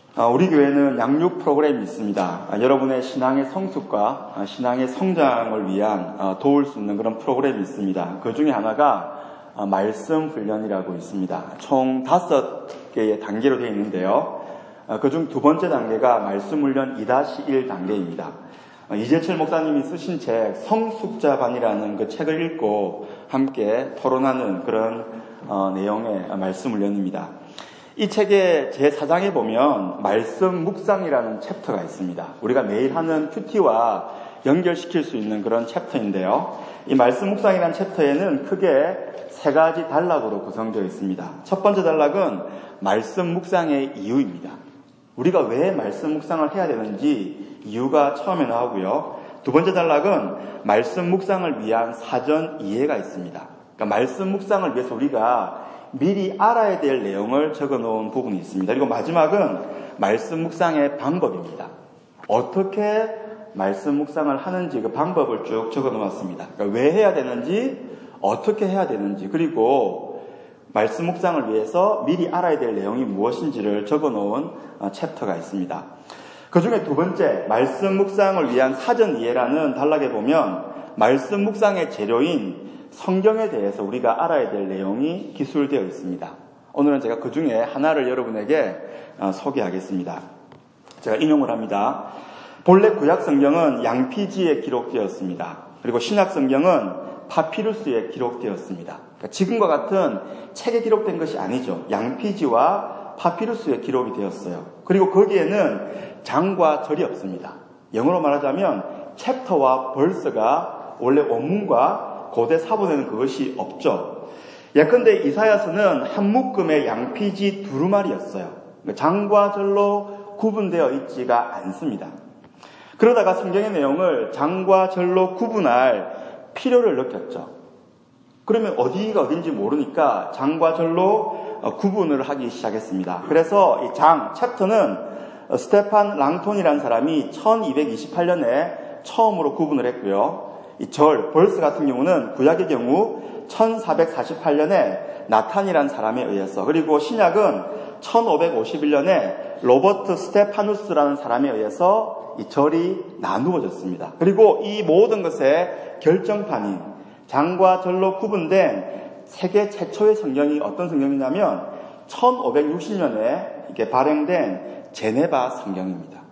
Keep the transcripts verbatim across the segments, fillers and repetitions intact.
우리 교회는 양육 프로그램이 있습니다. 여러분의 신앙의 성숙과 신앙의 성장을 위한 도울 수 있는 그런 프로그램이 있습니다. 그 중에 하나가 말씀 훈련이라고 있습니다. 총 다섯 개의 단계로 되어 있는데요. 그중 두 번째 단계가 말씀 훈련 이 다시 일 단계입니다. 이재철 목사님이 쓰신 책 성숙자반이라는 그 책을 읽고 함께 토론하는 그런 내용의 말씀 훈련입니다. 이 책의 제사 장에 보면 말씀 묵상이라는 챕터가 있습니다. 우리가 매일 하는 큐티와 연결시킬 수 있는 그런 챕터인데요. 이 말씀 묵상이라는 챕터에는 크게 세 가지 단락으로 구성되어 있습니다. 첫 번째 단락은 말씀 묵상의 이유입니다. 우리가 왜 말씀 묵상을 해야 되는지 이유가 처음에 나오고요. 두 번째 단락은 말씀 묵상을 위한 사전 이해가 있습니다. 그러니까 말씀 묵상을 위해서 우리가 미리 알아야 될 내용을 적어놓은 부분이 있습니다. 그리고 마지막은 말씀 묵상의 방법입니다. 어떻게 말씀 묵상을 하는지 그 방법을 쭉 적어놓았습니다. 그러니까 왜 해야 되는지, 어떻게 해야 되는지, 그리고 말씀 묵상을 위해서 미리 알아야 될 내용이 무엇인지를 적어놓은 챕터가 있습니다. 그 중에 두 번째, 말씀 묵상을 위한 사전 이해라는 단락에 보면 말씀 묵상의 재료인 성경에 대해서 우리가 알아야 될 내용이 기술되어 있습니다. 오늘은 제가 그 중에 하나를 여러분에게 소개하겠습니다. 제가 인용을 합니다. 본래 구약 성경은 양피지에 기록되었습니다. 그리고 신약 성경은 파피루스에 기록되었습니다. 그러니까 지금과 같은 책에 기록된 것이 아니죠. 양피지와 파피루스에 기록이 되었어요. 그리고 거기에는 장과 절이 없습니다. 영어로 말하자면 챕터와 벌스가 원래 원문과 고대 사본에는 그것이 없죠. 예컨대 이사야서는 한 묶음의 양피지 두루마리였어요. 장과 절로 구분되어 있지가 않습니다. 그러다가 성경의 내용을 장과 절로 구분할 필요를 느꼈죠. 그러면 어디가 어딘지 모르니까 장과 절로 구분을 하기 시작했습니다. 그래서 이 장, 챕터는 스테판 랑톤이라는 사람이 천이백이십팔 년에 처음으로 구분을 했고요. 이 절, 벌스 같은 경우는 구약의 경우 천사백사십팔 년에 나탄이라는 사람에 의해서, 그리고 신약은 천오백오십일 년에 로버트 스테파누스라는 사람에 의해서 이 절이 나누어졌습니다. 그리고 이 모든 것의 결정판인 장과 절로 구분된 세계 최초의 성경이 어떤 성경이냐면 천오백육십 년에 이게 발행된 제네바 성경입니다.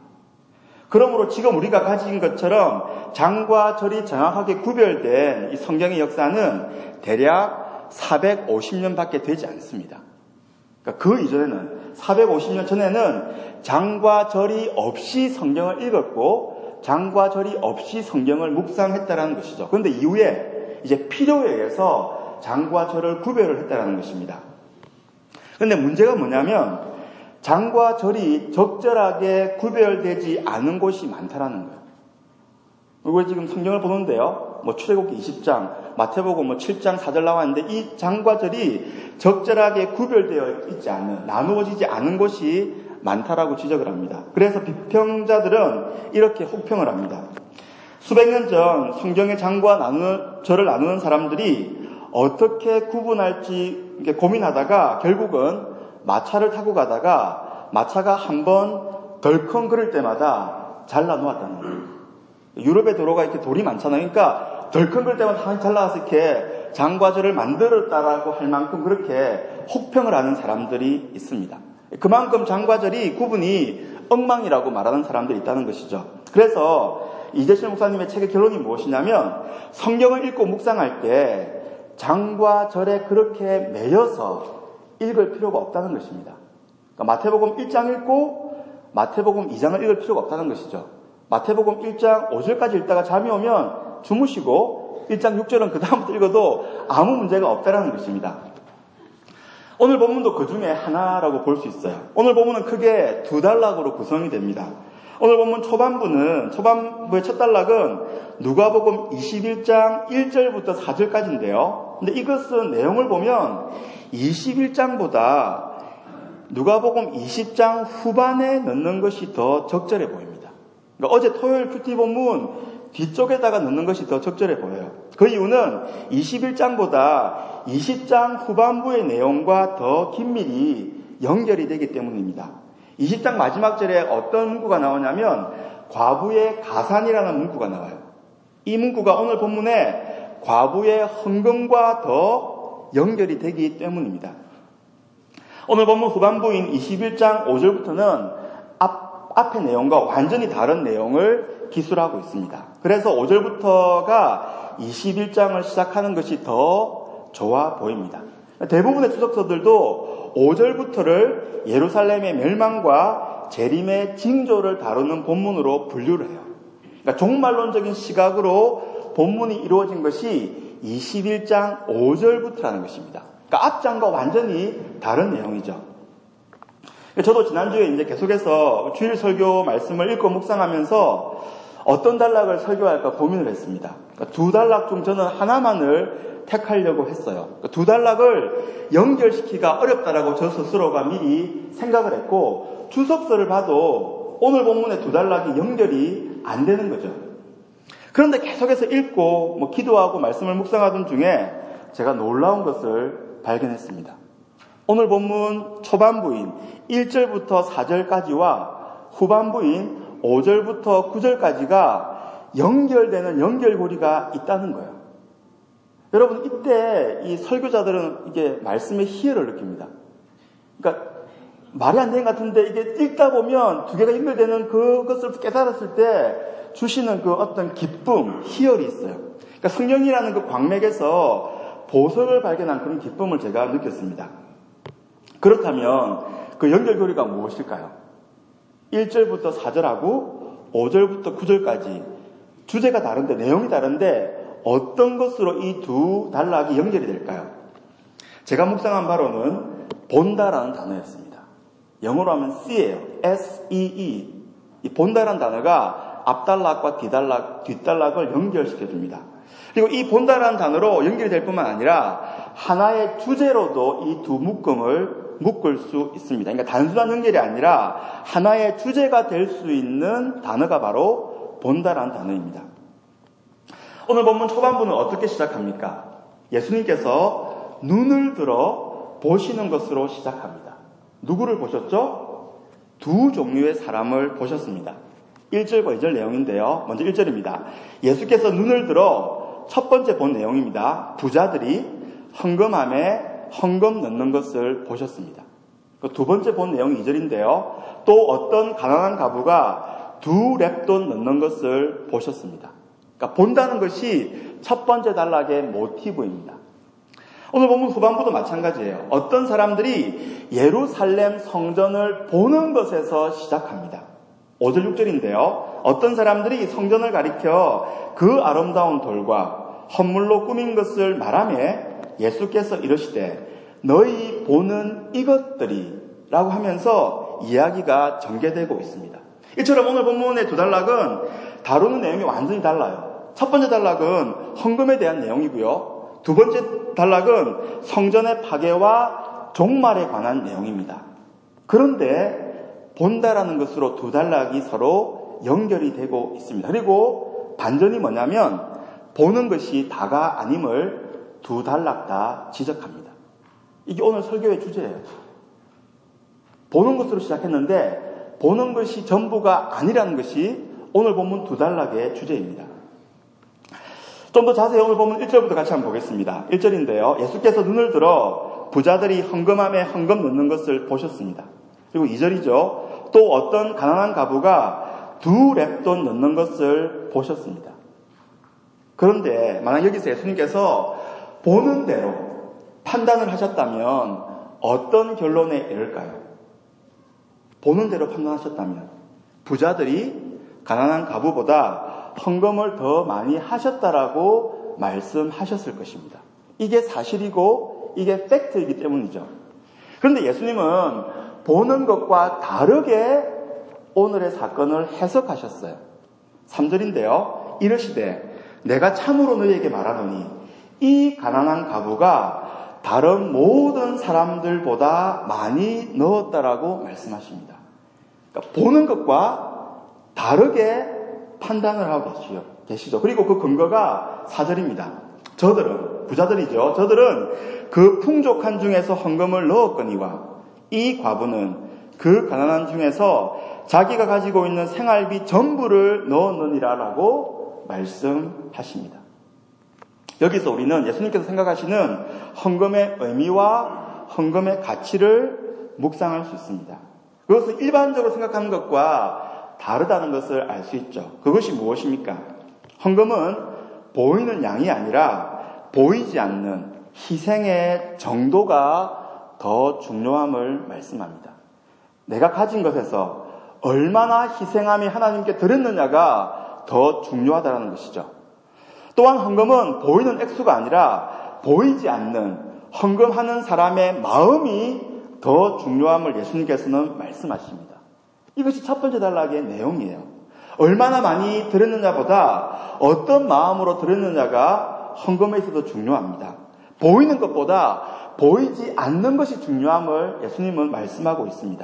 그러므로 지금 우리가 가진 것처럼 장과 절이 정확하게 구별된 이 성경의 역사는 대략 사백오십 년밖에 되지 않습니다. 그러니까 그 이전에는, 사백오십 년 전에는 장과 절이 없이 성경을 읽었고 장과 절이 없이 성경을 묵상했다라는 것이죠. 그런데 이후에 이제 필요에 의해서 장과 절을 구별을 했다라는 것입니다. 그런데 문제가 뭐냐면 장과 절이 적절하게 구별되지 않은 곳이 많다라는 거예요. 우리가 지금 성경을 보는데요. 뭐 출애굽기 이십 장, 마태복음 뭐 칠 장 사 절 나왔는데 이 장과 절이 적절하게 구별되어 있지 않은, 나누어지지 않은 곳이 많다라고 지적을 합니다. 그래서 비평자들은 이렇게 혹평을 합니다. 수백 년 전 성경의 장과 나누는, 절을 나누는 사람들이 어떻게 구분할지 이렇게 고민하다가 결국은 마차를 타고 가다가 마차가 한번 덜컹 그럴 때마다 잘라 놓았다는 거예요. 유럽의 도로가 이렇게 돌이 많잖아요. 그러니까 덜컹 그럴 때마다 다 잘라서 이렇게 장과 절을 만들었다라고 할 만큼 그렇게 혹평을 하는 사람들이 있습니다. 그만큼 장과 절이 구분이 엉망이라고 말하는 사람들이 있다는 것이죠. 그래서 이재철 목사님의 책의 결론이 무엇이냐면 성경을 읽고 묵상할 때 장과 절에 그렇게 매여서 읽을 필요가 없다는 것입니다. 그러니까 마태복음 일 장 읽고 마태복음 이 장을 읽을 필요가 없다는 것이죠. 마태복음 일 장 오 절까지 읽다가 잠이 오면 주무시고 일 장 육 절은 그 다음부터 읽어도 아무 문제가 없다는 것입니다. 오늘 본문도 그 중에 하나라고 볼 수 있어요. 오늘 본문은 크게 두 단락으로 구성이 됩니다. 오늘 본문 초반부는, 초반부의 첫 단락은 누가복음 이십일 장 일 절부터 사 절까지인데요. 근데 이것은 내용을 보면 이십일 장보다 누가복음 이십 장 후반에 넣는 것이 더 적절해 보입니다. 그러니까 어제 토요일 큐티 본문 뒤쪽에다가 넣는 것이 더 적절해 보여요. 그 이유는 이십일 장보다 이십 장 후반부의 내용과 더 긴밀히 연결이 되기 때문입니다. 이십 장 마지막 절에 어떤 문구가 나오냐면 과부의 가산이라는 문구가 나와요. 이 문구가 오늘 본문에 과부의 헌금과 더 연결이 되기 때문입니다. 오늘 본문 후반부인 이십일 장 오 절부터는 앞, 앞의 내용과 완전히 다른 내용을 기술하고 있습니다. 그래서 오 절부터가 이십일 장을 시작하는 것이 더 좋아 보입니다. 대부분의 주석서들도 오 절부터를 예루살렘의 멸망과 재림의 징조를 다루는 본문으로 분류를 해요. 그러니까 종말론적인 시각으로 본문이 이루어진 것이 이십일 장 오 절부터라는 것입니다. 그러니까 앞장과 완전히 다른 내용이죠. 저도 지난주에 이제 계속해서 주일 설교 말씀을 읽고 묵상하면서 어떤 단락을 설교할까 고민을 했습니다. 그러니까 두 단락 중 저는 하나만을 택하려고 했어요. 그러니까 두 단락을 연결시키기가 어렵다라고 저 스스로가 미리 생각을 했고 주석서를 봐도 오늘 본문의 두 단락이 연결이 안 되는 거죠. 그런데 계속해서 읽고 뭐 기도하고 말씀을 묵상하던 중에 제가 놀라운 것을 발견했습니다. 오늘 본문 초반부인 일 절부터 사 절까지와 후반부인 오 절부터 구 절까지가 연결되는 연결고리가 있다는 거예요. 여러분, 이때 이 설교자들은 이게 말씀의 희열을 느낍니다. 그러니까 말이 안 되는 것 같은데 이게 읽다 보면 두 개가 연결되는 그것을 깨달았을 때 주시는 그 어떤 기쁨, 희열이 있어요. 그러니까 성령이라는 그 광맥에서 보석을 발견한 그런 기쁨을 제가 느꼈습니다. 그렇다면 그 연결고리가 무엇일까요? 일 절부터 사 절하고 오 절부터 구 절까지 주제가 다른데 내용이 다른데 어떤 것으로 이 두 단락이 연결이 될까요? 제가 묵상한 바로는 본다라는 단어였습니다. 영어로 하면 see예요. 에스 이 이. 이 본다라는 단어가 앞단락과 뒤단락, 뒷단락을 연결시켜줍니다. 그리고 이 본다라는 단어로 연결이 될 뿐만 아니라 하나의 주제로도 이 두 묶음을 묶을 수 있습니다. 그러니까 단순한 연결이 아니라 하나의 주제가 될 수 있는 단어가 바로 본다라는 단어입니다. 오늘 본문 초반부는 어떻게 시작합니까? 예수님께서 눈을 들어 보시는 것으로 시작합니다. 누구를 보셨죠? 두 종류의 사람을 보셨습니다. 일 절과 이 절 내용인데요. 먼저 일 절입니다. 예수께서 눈을 들어 첫 번째 본 내용입니다. 부자들이 헌금함에 헌금 넣는 것을 보셨습니다. 두 번째 본 내용이 이 절인데요. 또 어떤 가난한 가부가 두 렙돈 넣는 것을 보셨습니다. 그러니까 본다는 것이 첫 번째 단락의 모티브입니다. 오늘 본문 후반부도 마찬가지예요. 어떤 사람들이 예루살렘 성전을 보는 것에서 시작합니다. 오 절 육 절인데요. 어떤 사람들이 성전을 가리켜 그 아름다운 돌과 헌물로 꾸민 것을 말하며 예수께서 이르시되 너희 보는 이것들이 라고 하면서 이야기가 전개되고 있습니다. 이처럼 오늘 본문의 두 단락은 다루는 내용이 완전히 달라요. 첫 번째 단락은 헌금에 대한 내용이고요. 두 번째 단락은 성전의 파괴와 종말에 관한 내용입니다. 그런데 본다라는 것으로 두 단락이 서로 연결이 되고 있습니다. 그리고 반전이 뭐냐면 보는 것이 다가 아님을 두 단락 다 지적합니다. 이게 오늘 설교의 주제예요. 보는 것으로 시작했는데 보는 것이 전부가 아니라는 것이 오늘 본문 두 단락의 주제입니다. 좀 더 자세히 오늘 본문 일 절부터 같이 한번 보겠습니다. 일 절인데요. 예수께서 눈을 들어 부자들이 헌금함에 헌금 넣는 것을 보셨습니다. 그리고 이 절이죠. 또 어떤 가난한 가부가 두 렙돈 넣는 것을 보셨습니다. 그런데 만약 여기서 예수님께서 보는 대로 판단을 하셨다면 어떤 결론에 이를까요? 보는 대로 판단하셨다면 부자들이 가난한 가부보다 헌금을 더 많이 하셨다라고 말씀하셨을 것입니다. 이게 사실이고 이게 팩트이기 때문이죠. 그런데 예수님은 보는 것과 다르게 오늘의 사건을 해석하셨어요. 삼 절인데요. 이르시되 내가 참으로 너희에게 말하노니 이 가난한 가부가 다른 모든 사람들보다 많이 넣었다라고 말씀하십니다. 그러니까 보는 것과 다르게 판단을 하고 계시죠. 그리고 그 근거가 사 절입니다. 저들은, 부자들이죠. 저들은 그 풍족한 중에서 헌금을 넣었거니와 이 과부는 그 가난한 중에서 자기가 가지고 있는 생활비 전부를 넣었느니라라고 말씀하십니다. 여기서 우리는 예수님께서 생각하시는 헌금의 의미와 헌금의 가치를 묵상할 수 있습니다. 그것은 일반적으로 생각하는 것과 다르다는 것을 알 수 있죠. 그것이 무엇입니까? 헌금은 보이는 양이 아니라 보이지 않는 희생의 정도가 더 중요함을 말씀합니다. 내가 가진 것에서 얼마나 희생함이 하나님께 드렸느냐가 더 중요하다는 것이죠. 또한 헌금은 보이는 액수가 아니라 보이지 않는 헌금하는 사람의 마음이 더 중요함을 예수님께서는 말씀하십니다. 이것이 첫 번째 단락의 내용이에요. 얼마나 많이 드렸느냐보다 어떤 마음으로 드렸느냐가 헌금에 있어서 중요합니다. 보이는 것보다 보이지 않는 것이 중요함을 예수님은 말씀하고 있습니다.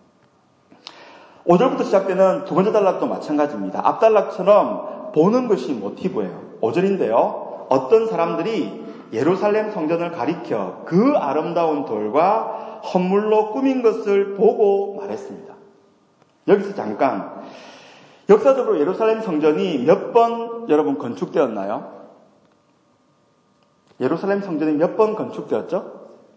오 절부터 시작되는 두 번째 단락도 마찬가지입니다. 앞 단락처럼 보는 것이 모티브예요. 오 절인데요. 어떤 사람들이 예루살렘 성전을 가리켜 그 아름다운 돌과 헌물로 꾸민 것을 보고 말했습니다. 여기서 잠깐, 역사적으로 예루살렘 성전이 몇 번 여러분 건축되었나요? 예루살렘 성전이 몇 번 건축되었죠?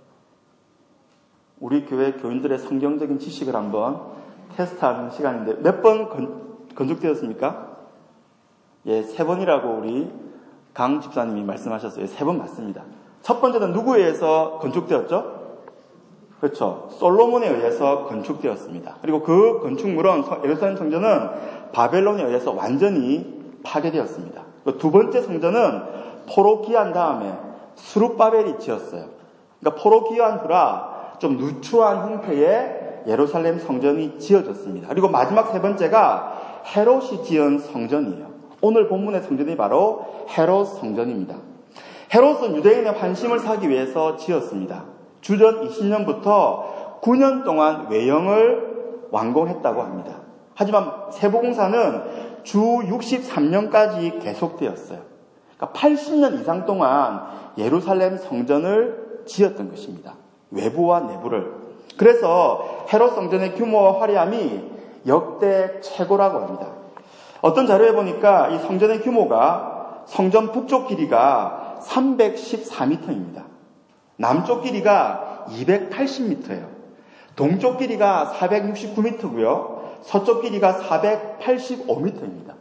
우리 교회 교인들의 성경적인 지식을 한번 테스트하는 시간인데 몇 번 건축되었습니까? 예, 세 번이라고 우리 강 집사님이 말씀하셨어요. 세 번 맞습니다. 첫 번째는 누구에 의해서 건축되었죠? 그렇죠. 솔로몬에 의해서 건축되었습니다. 그리고 그 건축물은 예루살렘 성전은 바벨론에 의해서 완전히 파괴되었습니다. 두 번째 성전은 포로 귀환 다음에 스룹바벨이 지었어요. 그러니까 포로 귀환 후라 좀 누추한 형태의 예루살렘 성전이 지어졌습니다. 그리고 마지막 세 번째가 헤롯이 지은 성전이에요. 오늘 본문의 성전이 바로 헤롯 성전입니다. 헤롯은 유대인의 환심을 사기 위해서 지었습니다. 주전 이십 년부터 구 년 동안 외형을 완공했다고 합니다. 하지만 세보공사는 주 육십삼 년까지 계속되었어요. 그러니까 팔십 년 이상 동안 예루살렘 성전을 지었던 것입니다. 외부와 내부를. 그래서 헤롯 성전의 규모와 화려함이 역대 최고라고 합니다. 어떤 자료에 보니까 이 성전의 규모가 성전 북쪽 길이가 삼백십사 미터입니다. 남쪽 길이가 이백팔십 미터예요. 동쪽 길이가 사백육십구 미터고요. 서쪽 길이가 사백팔십오 미터입니다.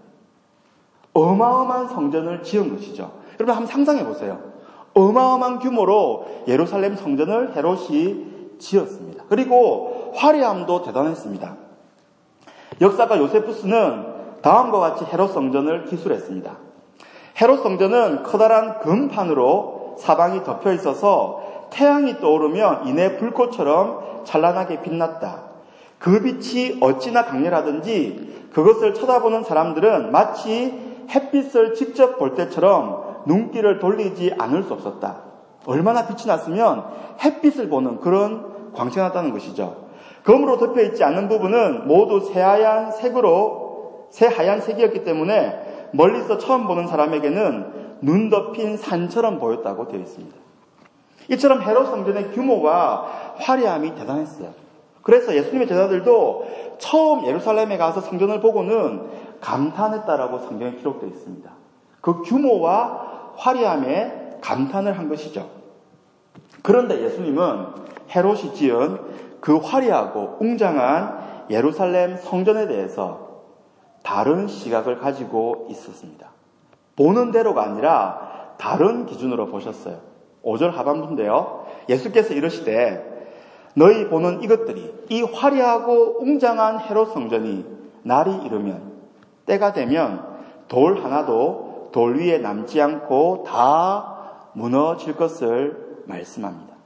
어마어마한 성전을 지은 것이죠. 여러분 한번 상상해 보세요. 어마어마한 규모로 예루살렘 성전을 헤롯이 지었습니다. 그리고 화려함도 대단했습니다. 역사가 요세푸스는 다음과 같이 헤롯 성전을 기술했습니다. 헤롯 성전은 커다란 금판으로 사방이 덮여 있어서 태양이 떠오르면 이내 불꽃처럼 찬란하게 빛났다. 그 빛이 어찌나 강렬하든지 그것을 쳐다보는 사람들은 마치 햇빛을 직접 볼 때처럼 눈길을 돌리지 않을 수 없었다. 얼마나 빛이 났으면 햇빛을 보는 그런 광채가 났다는 것이죠. 검으로 덮여있지 않는 부분은 모두 새하얀 색으로 새하얀 색이었기 때문에 멀리서 처음 보는 사람에게는 눈 덮인 산처럼 보였다고 되어 있습니다. 이처럼 헤롯 성전의 규모와 화려함이 대단했어요. 그래서 예수님의 제자들도 처음 예루살렘에 가서 성전을 보고는 감탄했다라고 성경에 기록되어 있습니다. 그 규모와 화려함에 감탄을 한 것이죠. 그런데 예수님은 헤롯이 지은 그 화려하고 웅장한 예루살렘 성전에 대해서 다른 시각을 가지고 있었습니다. 보는 대로가 아니라 다른 기준으로 보셨어요. 오 절 하반부인데요. 예수께서 이르시되 너희 보는 이것들이 이 화려하고 웅장한 헤롯 성전이 날이 이르면 때가 되면 돌 하나도 돌 위에 남지 않고 다 무너질 것을 말씀합니다.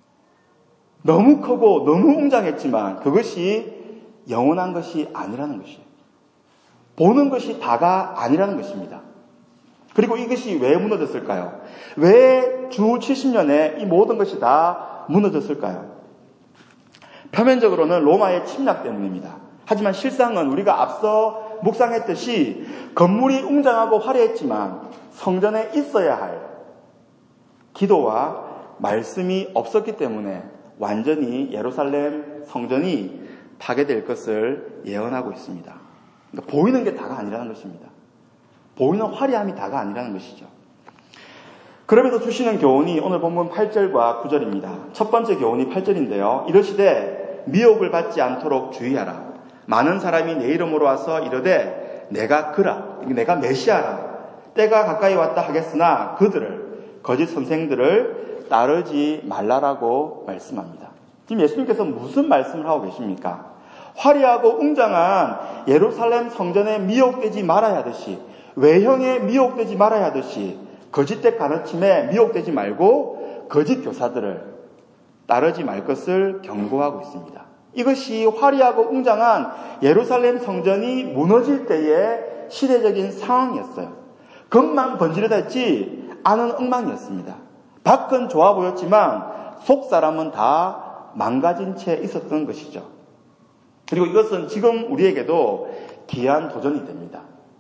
너무 크고 너무 웅장했지만 그것이 영원한 것이 아니라는 것이에요. 보는 것이 다가 아니라는 것입니다. 그리고 이것이 왜 무너졌을까요? 왜 주 칠십 년에 이 모든 것이 다 무너졌을까요? 표면적으로는 로마의 침략 때문입니다. 하지만 실상은 우리가 앞서 묵상했듯이 건물이 웅장하고 화려했지만 성전에 있어야 할 기도와 말씀이 없었기 때문에 완전히 예루살렘 성전이 파괴될 것을 예언하고 있습니다. 그러니까 보이는 게 다가 아니라는 것입니다. 보이는 화려함이 다가 아니라는 것이죠. 그럼에도 주시는 교훈이 오늘 본문 팔 절과 구 절입니다. 첫 번째 교훈이 팔 절인데요. 이르시되 미혹을 받지 않도록 주의하라. 많은 사람이 내 이름으로 와서 이르되 내가 그라, 내가 메시아라. 때가 가까이 왔다 하겠으나 그들을, 거짓 선생들을 따르지 말라라고 말씀합니다. 지금 예수님께서 무슨 말씀을 하고 계십니까? 화려하고 웅장한 예루살렘 성전에 미혹되지 말아야 하듯이, 외형에 미혹되지 말아야 하듯이, 거짓된 가르침에 미혹되지 말고 거짓 교사들을 따르지 말 것을 경고하고 있습니다. 이것이 화려하고 웅장한 예루살렘 성전이 무너질 때의 시대적인 상황이었어요. 겉만 번지르다 했지 안은 엉망이었습니다. 밖은 좋아 보였지만 속 사람은 다 망가진 채 있었던 것이죠. 그리고 이것은 지금 우리에게도 귀한 도전이 됩니다.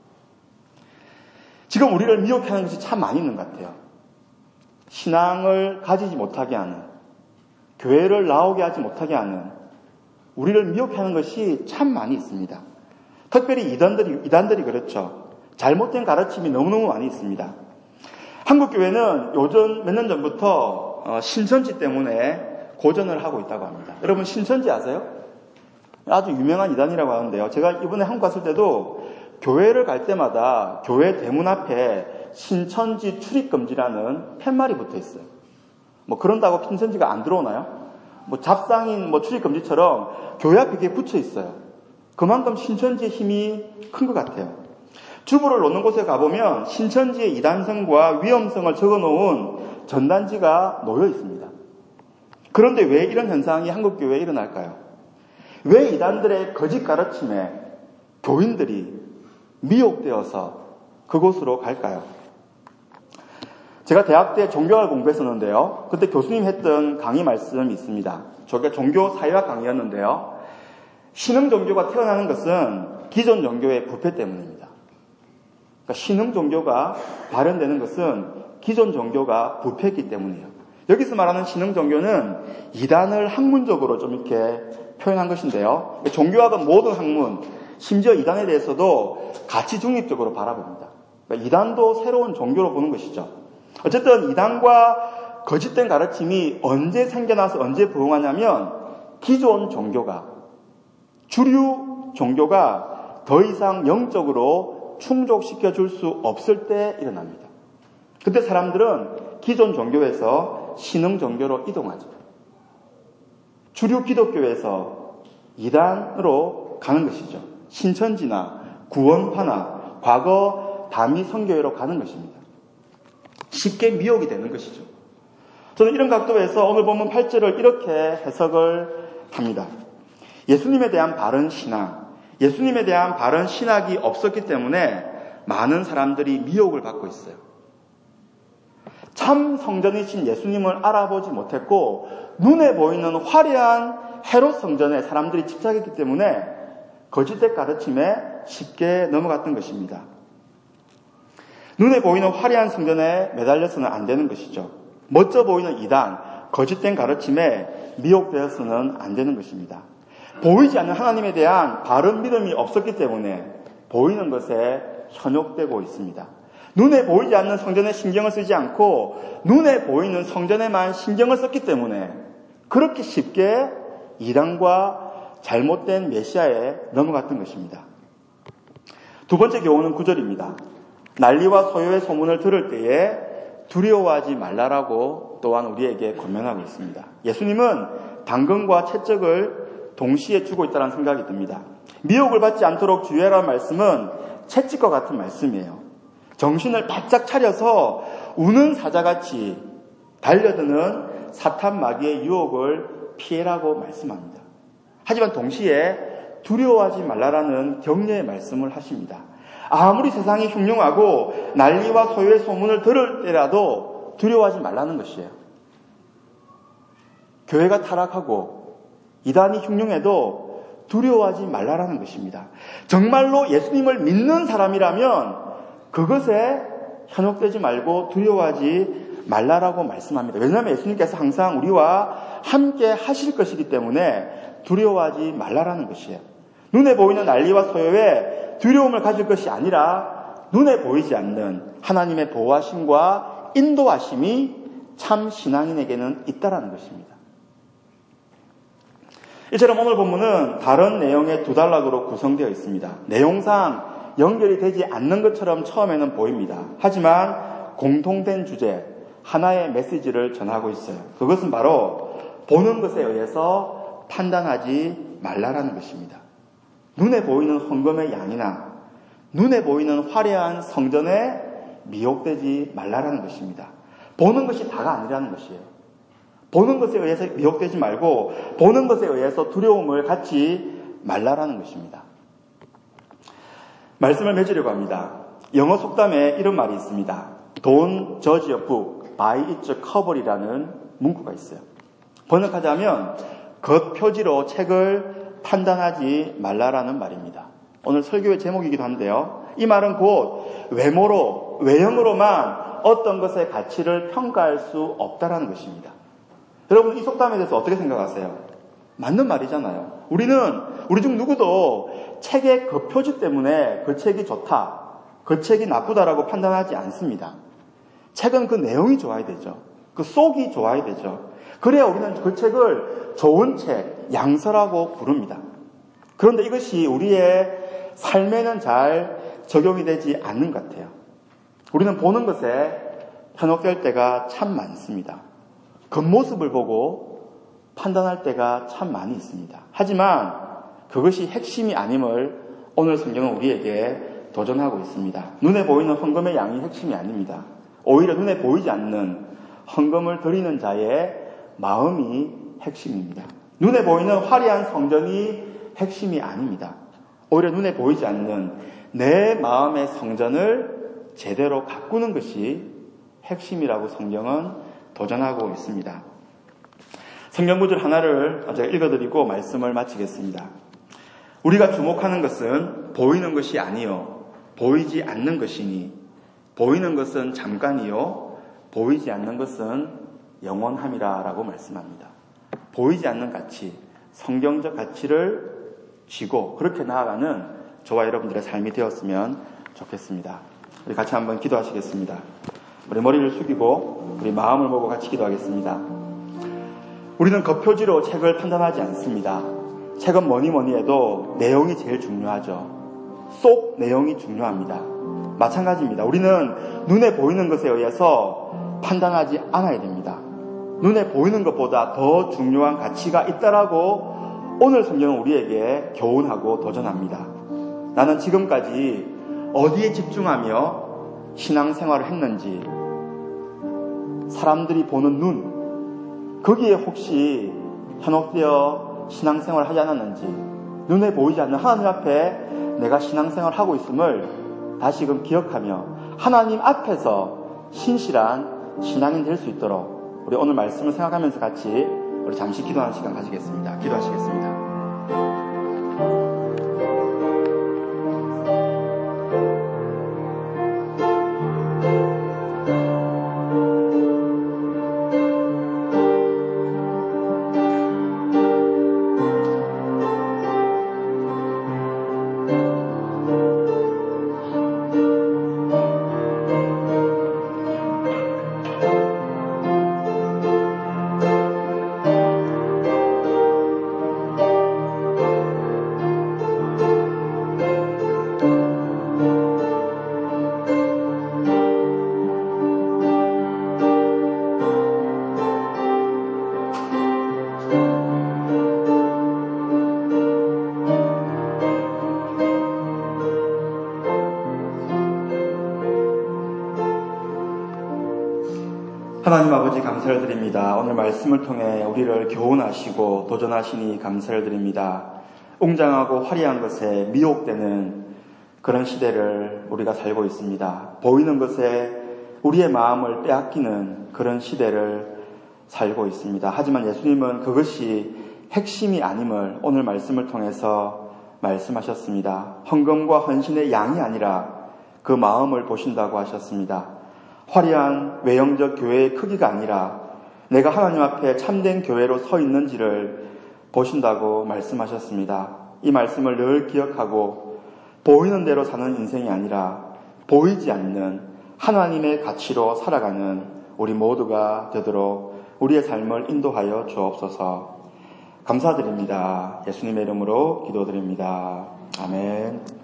지금 우리를 미혹해 하는 것이 참 많이 있는 것 같아요. 신앙을 가지지 못하게 하는, 교회를 나오게 하지 못하게 하는, 우리를 미혹해 하는 것이 참 많이 있습니다. 특별히 이단들이, 이단들이 그렇죠. 잘못된 가르침이 너무너무 많이 있습니다. 한국교회는 요즘 몇 년 전부터 신천지 때문에 고전을 하고 있다고 합니다. 여러분 신천지 아세요? 아주 유명한 이단이라고 하는데요. 제가 이번에 한국 갔을 때도 교회를 갈 때마다 교회 대문 앞에 신천지 출입금지라는 팻말이 붙어 있어요. 뭐 그런다고 신천지가 안 들어오나요? 뭐 잡상인 뭐 출입금지처럼 교회 앞에 그게 붙여 있어요. 그만큼 신천지의 힘이 큰 것 같아요. 주보를 놓는 곳에 가보면 신천지의 이단성과 위험성을 적어놓은 전단지가 놓여 있습니다. 그런데 왜 이런 현상이 한국교회에 일어날까요? 왜 이단들의 거짓 가르침에 교인들이 미혹되어서 그곳으로 갈까요? 제가 대학 때 종교학을 공부했었는데요. 그때 교수님 했던 강의 말씀이 있습니다. 저게 종교 사회학 강의였는데요. 신흥 종교가 태어나는 것은 기존 종교의 부패 때문입니다. 그러니까 신흥 종교가 발현되는 것은 기존 종교가 부패했기 때문이에요. 여기서 말하는 신흥 종교는 이단을 학문적으로 좀 이렇게 표현한 것인데요. 종교학은 모든 학문, 심지어 이단에 대해서도 가치 중립적으로 바라봅니다. 그러니까 이단도 새로운 종교로 보는 것이죠. 어쨌든 이단과 거짓된 가르침이 언제 생겨나서 언제 부흥하냐면 기존 종교가, 주류 종교가 더 이상 영적으로 충족시켜 줄 수 없을 때 일어납니다. 그때 사람들은 기존 종교에서 신흥 종교로 이동하죠. 주류 기독교에서 이단으로 가는 것이죠. 신천지나 구원파나 과거 다미 선교회로 가는 것입니다. 쉽게 미혹이 되는 것이죠. 저는 이런 각도에서 오늘 본문 팔 절을 이렇게 해석을 합니다. 예수님에 대한 바른 신앙, 예수님에 대한 바른 신학이 없었기 때문에 많은 사람들이 미혹을 받고 있어요. 참 성전이신 예수님을 알아보지 못했고 눈에 보이는 화려한 헤롯 성전에 사람들이 집착했기 때문에 거짓된 가르침에 쉽게 넘어갔던 것입니다. 눈에 보이는 화려한 성전에 매달려서는 안 되는 것이죠. 멋져 보이는 이단, 거짓된 가르침에 미혹되어서는 안 되는 것입니다. 보이지 않는 하나님에 대한 바른 믿음이 없었기 때문에 보이는 것에 현혹되고 있습니다. 눈에 보이지 않는 성전에 신경을 쓰지 않고 눈에 보이는 성전에만 신경을 썼기 때문에 그렇게 쉽게 이단과 잘못된 메시아에 넘어갔던 것입니다. 두 번째 교훈은 구 절입니다. 난리와 소요의 소문을 들을 때에 두려워하지 말라라고 또한 우리에게 권면하고 있습니다. 예수님은 당근과 채찍을 동시에 주고 있다는 생각이 듭니다. 미혹을 받지 않도록 주의하라는 말씀은 채찍과 같은 말씀이에요. 정신을 바짝 차려서 우는 사자같이 달려드는 사탄 마귀의 유혹을 피해라고 말씀합니다. 하지만 동시에 두려워하지 말라라는 격려의 말씀을 하십니다. 아무리 세상이 흉흉하고 난리와 소요의 소문을 들을 때라도 두려워하지 말라는 것이에요. 교회가 타락하고 이단이 흉흉해도 두려워하지 말라라는 것입니다. 정말로 예수님을 믿는 사람이라면 그것에 현혹되지 말고 두려워하지 말라라고 말씀합니다. 왜냐하면 예수님께서 항상 우리와 함께 하실 것이기 때문에 두려워하지 말라라는 것이에요. 눈에 보이는 난리와 소요에 두려움을 가질 것이 아니라 눈에 보이지 않는 하나님의 보호하심과 인도하심이 참 신앙인에게는 있다라는 것입니다. 이처럼 오늘 본문은 다른 내용의 두 단락으로 구성되어 있습니다. 내용상 연결이 되지 않는 것처럼 처음에는 보입니다. 하지만 공통된 주제, 하나의 메시지를 전하고 있어요. 그것은 바로 보는 것에 의해서 판단하지 말라라는 것입니다. 눈에 보이는 헌금의 양이나 눈에 보이는 화려한 성전에 미혹되지 말라라는 것입니다. 보는 것이 다가 아니라는 것이에요. 보는 것에 의해서 미혹되지 말고 보는 것에 의해서 두려움을 갖지 말라라는 것입니다. 말씀을 맺으려고 합니다. 영어 속담에 이런 말이 있습니다. Don't judge a book by its cover이라는 문구가 있어요. 번역하자면 겉표지로 책을 판단하지 말라라는 말입니다. 오늘 설교의 제목이기도 한데요. 이 말은 곧 외모로, 외형으로만 어떤 것의 가치를 평가할 수 없다라는 것입니다. 여러분, 이 속담에 대해서 어떻게 생각하세요? 맞는 말이잖아요. 우리는, 우리 중 누구도 책의 겉표지 때문에 그 책이 좋다, 그 책이 나쁘다라고 판단하지 않습니다. 책은 그 내용이 좋아야 되죠. 그 속이 좋아야 되죠. 그래야 우리는 그 책을 좋은 책, 양서라고 부릅니다. 그런데 이것이 우리의 삶에는 잘 적용이 되지 않는 것 같아요. 우리는 보는 것에 현혹될 때가 참 많습니다. 겉모습을 보고 판단할 때가 참 많이 있습니다. 하지만 그것이 핵심이 아님을 오늘 성경은 우리에게 도전하고 있습니다. 눈에 보이는 헌금의 양이 핵심이 아닙니다. 오히려 눈에 보이지 않는 헌금을 드리는 자의 마음이 핵심입니다. 눈에 보이는 화려한 성전이 핵심이 아닙니다. 오히려 눈에 보이지 않는 내 마음의 성전을 제대로 가꾸는 것이 핵심이라고 성경은 도전하고 있습니다. 성경 구절 하나를 제가 읽어드리고 말씀을 마치겠습니다. 우리가 주목하는 것은 보이는 것이 아니요 보이지 않는 것이니 보이는 것은 잠깐이요 보이지 않는 것은 영원함이라 라고 말씀합니다. 보이지 않는 가치, 성경적 가치를 쥐고 그렇게 나아가는 저와 여러분들의 삶이 되었으면 좋겠습니다. 우리 같이 한번 기도하시겠습니다. 우리 머리를 숙이고 우리 마음을 보고 같이 기도하겠습니다. 우리는 겉표지로 책을 판단하지 않습니다. 책은 뭐니 뭐니 해도 내용이 제일 중요하죠. 속 내용이 중요합니다. 마찬가지입니다. 우리는 눈에 보이는 것에 의해서 판단하지 않아야 됩니다. 눈에 보이는 것보다 더 중요한 가치가 있다라고 오늘 성경은 우리에게 교훈하고 도전합니다. 나는 지금까지 어디에 집중하며 신앙생활을 했는지, 사람들이 보는 눈, 거기에 혹시 현혹되어 신앙생활을 하지 않았는지, 눈에 보이지 않는 하나님 앞에 내가 신앙생활을 하고 있음을 다시금 기억하며 하나님 앞에서 신실한 신앙인 될 수 있도록 우리 오늘 말씀을 생각하면서 같이 우리 잠시 기도하는 시간 가지겠습니다. 기도하시겠습니다. 하나님 아버지 감사를 드립니다. 오늘 말씀을 통해 우리를 교훈하시고 도전하시니 감사를 드립니다. 웅장하고 화려한 것에 미혹되는 그런 시대를 우리가 살고 있습니다. 보이는 것에 우리의 마음을 빼앗기는 그런 시대를 살고 있습니다. 하지만 예수님은 그것이 핵심이 아님을 오늘 말씀을 통해서 말씀하셨습니다. 헌금과 헌신의 양이 아니라 그 마음을 보신다고 하셨습니다. 화려한 외형적 교회의 크기가 아니라 내가 하나님 앞에 참된 교회로 서 있는지를 보신다고 말씀하셨습니다. 이 말씀을 늘 기억하고 보이는 대로 사는 인생이 아니라 보이지 않는 하나님의 가치로 살아가는 우리 모두가 되도록 우리의 삶을 인도하여 주옵소서. 감사드립니다. 예수님의 이름으로 기도드립니다. 아멘.